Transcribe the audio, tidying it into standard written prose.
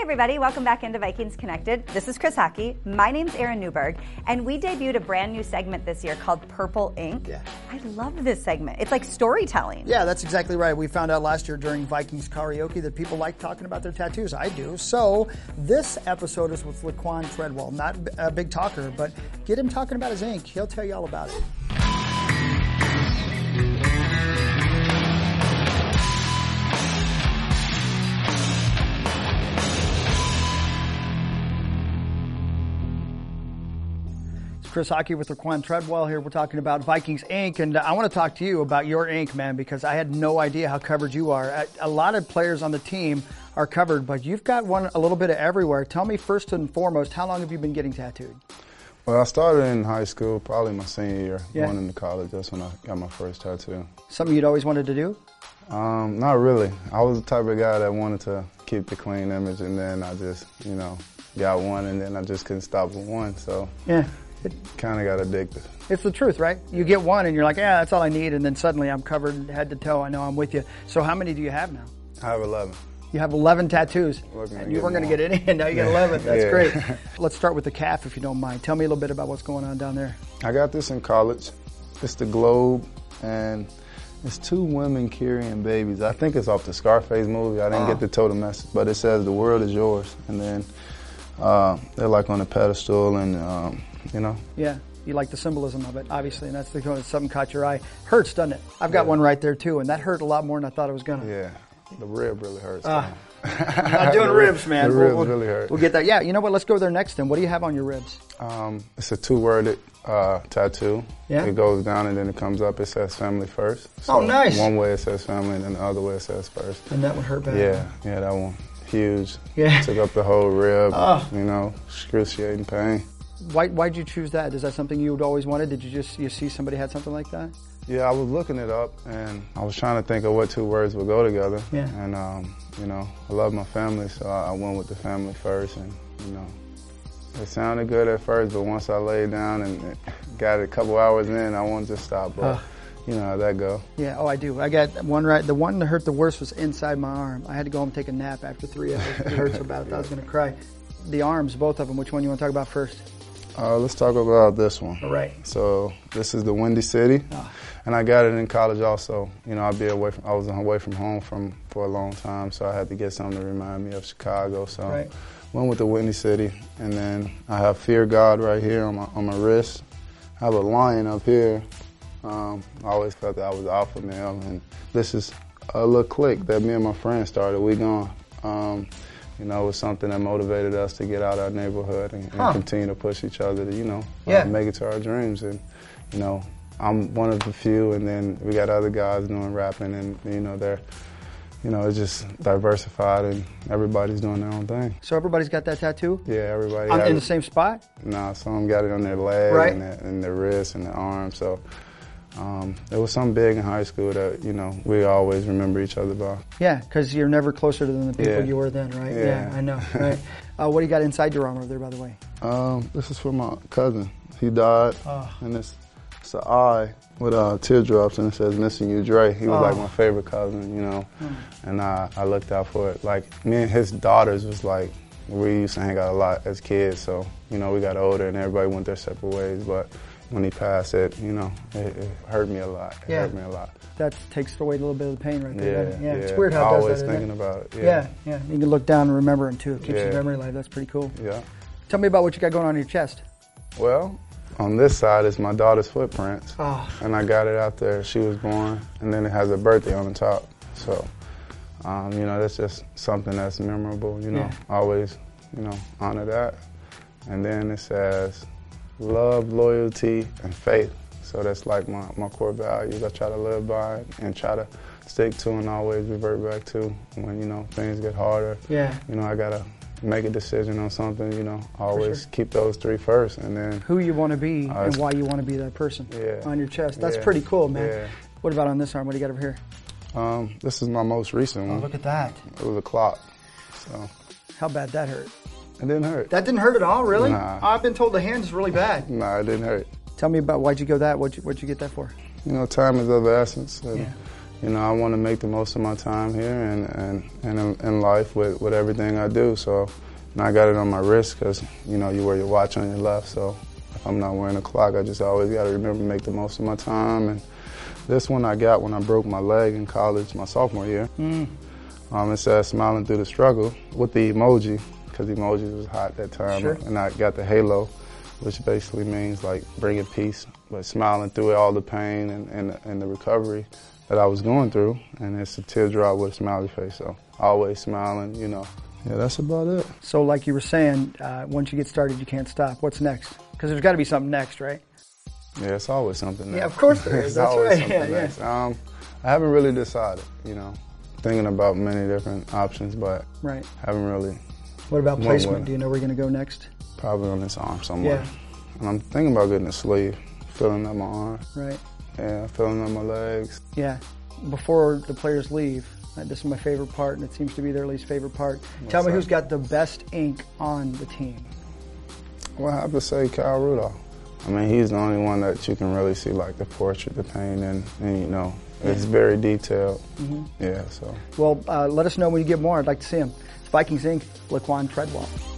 everybody, welcome back into Vikings Connected. This is Chris Hockey. My name's Erin Newberg, and we debuted a brand new segment this year called Purple Ink. Yeah. I love this segment. It's like storytelling. Yeah, that's exactly right. We found out last year during Vikings karaoke that people like talking about their tattoos. I do. So this episode is with Laquan Treadwell. Not a big talker, but get him talking about his ink. He'll tell you all about it. Chris Hockey with Laquan Treadwell here. We're talking about Vikings ink, and I want to talk to you about your ink, man, because I had no idea how covered you are. A lot of players on the team are covered, but you've got one a little bit of everywhere. Tell me first and foremost, how long have you been getting tattooed? Well, I started in high school, probably my senior year, Yeah. going into college. That's when I got my first tattoo. Something you'd always wanted to do? Not really. I was the type of guy that wanted to keep the clean image, and then I just, got one, and then I just couldn't stop with one, so. Yeah. Kind of got addicted. It's the truth, right? You get one and you're like, yeah, that's all I need, and then suddenly I'm covered head to toe. I know I'm with you. So how many do you have now? I have 11. You have 11 tattoos. And you weren't going to get any, and now you got 11. That's Yeah. great. Let's start with the calf, if you don't mind. Tell me a little bit about what's going on down there. I got this in college. It's the globe, and it's two women carrying babies. I think it's off the Scarface movie. I didn't get the total message, but it says the world is yours. And then they're like on a pedestal, and Yeah, you like the symbolism of it, obviously, and that's something caught your eye. Hurts, doesn't it? I've got one right there, too, and that hurt a lot more than I thought it was going to. Yeah, the rib really hurts. I'm not doing ribs, man. The ribs really hurt. We'll get that. Yeah, you know what? Let's go there next, then. What do you have on your ribs? It's a two-worded tattoo. Yeah? It goes down and then it comes up. It says family first. So Oh, nice. One way it says family, and then the other way it says first. And that would hurt bad. Yeah, that one. Huge. Yeah. Took up the whole rib. Oh. Excruciating pain. Why'd you choose that? Is that something you had always wanted? Did you see somebody had something like that? Yeah, I was looking it up, and I was trying to think of what two words would go together. Yeah. And, I love my family, so I went with the family first. And, it sounded good at first, but once I laid down and got it a couple hours in, I wanted to stop. But, how'd that go? Yeah, I do. I got one right. The one that hurt the worst was inside my arm. I had to go home and take a nap after 3 hours. It hurt so bad I thought I was going to cry. The arms, both of them, which one you want to talk about first? Let's talk about this one. All right. So this is the Windy City, and I got it in college also. I was away from home for a long time, so I had to get something to remind me of Chicago. So went with the Windy City, and then I have Fear God right here on my wrist. I have a lion up here. I always felt that I was alpha male, and this is a little clique that me and my friends started. We gone. It was something that motivated us to get out of our neighborhood and continue to push each other to, make it to our dreams. And, I'm one of the few, and then we got other guys doing rapping, and, they're, it's just diversified, and everybody's doing their own thing. So everybody's got that tattoo? Yeah, everybody. In the same spot? Nah, some got it on their leg and their wrist and their arm. So it was something big in high school that, we always remember each other by. Yeah, because you're never closer than the people you were then, right? Yeah. I know, right? What do you got inside your arm over there, by the way? This is for my cousin. He died, and it's an eye with teardrops, and it says "Missing You, Dre." He was like my favorite cousin, and I looked out for it. Like, me and his daughters was like, we used to hang out a lot as kids, so, we got older and everybody went their separate ways, but when he passed, it hurt me a lot. It hurt me a lot. That takes away a little bit of the pain right there. Yeah. It's weird how it does always that, thinking about it. Yeah. You can look down and remember it, too. It keeps your memory alive. That's pretty cool. Yeah. Tell me about what you got going on your chest. Well, on this side is my daughter's footprints, and I got it out there. She was born, and then it has her birthday on the top. So, that's just something that's memorable. Always, honor that. And then it says love, loyalty, and faith. So that's like my core values. I try to live by it and try to stick to and always revert back to when, things get harder. Yeah. I gotta make a decision on something, always keep those three first, and then who you want to be and why you want to be that person on your chest. That's pretty cool, man. Yeah. What about on this arm? What do you got over here? This is my most recent one. Oh, look at that. It was a clock. So how bad that hurt? It didn't hurt. That didn't hurt at all, really? Nah. I've been told the hand is really bad. Nah, it didn't hurt. Tell me about why'd you go that? What'd you get that for? Time is of the essence. And, you know, I want to make the most of my time here and in life with everything I do. So, and I got it on my wrist because, you know, you wear your watch on your left. So if I'm not wearing a clock, I just always got to remember to make the most of my time. And this one I got when I broke my leg in college my sophomore year. It says smiling through the struggle with the emoji, because emojis was hot that time. Sure. And I got the halo, which basically means like bringing peace, but smiling through it, all the pain and the recovery that I was going through. And it's a teardrop with a smiley face, so always smiling, you know. Yeah, that's about it. So like you were saying, once you get started, you can't stop. What's next? Because there's got to be something next, right? Yeah, it's always something next. Yeah, of course there is. It's That's always right. something next. I haven't really decided, you know. Thinking about many different options, but right. Haven't really. What about placement? Do you know where you're going to go next? Probably on this arm somewhere. Yeah. And I'm thinking about getting a sleeve, filling up my arm. Right. Yeah, filling up my legs. Yeah. Before the players leave, this is my favorite part, and it seems to be their least favorite part. Tell me who's got the best ink on the team. Well, I have to say Kyle Rudolph. I mean, he's the only one that you can really see like the portrait, the paint, and you know, it's very detailed. Yeah, so. Well, let us know when you get more. I'd like to see him. It's Vikings Ink. Laquan Treadwell.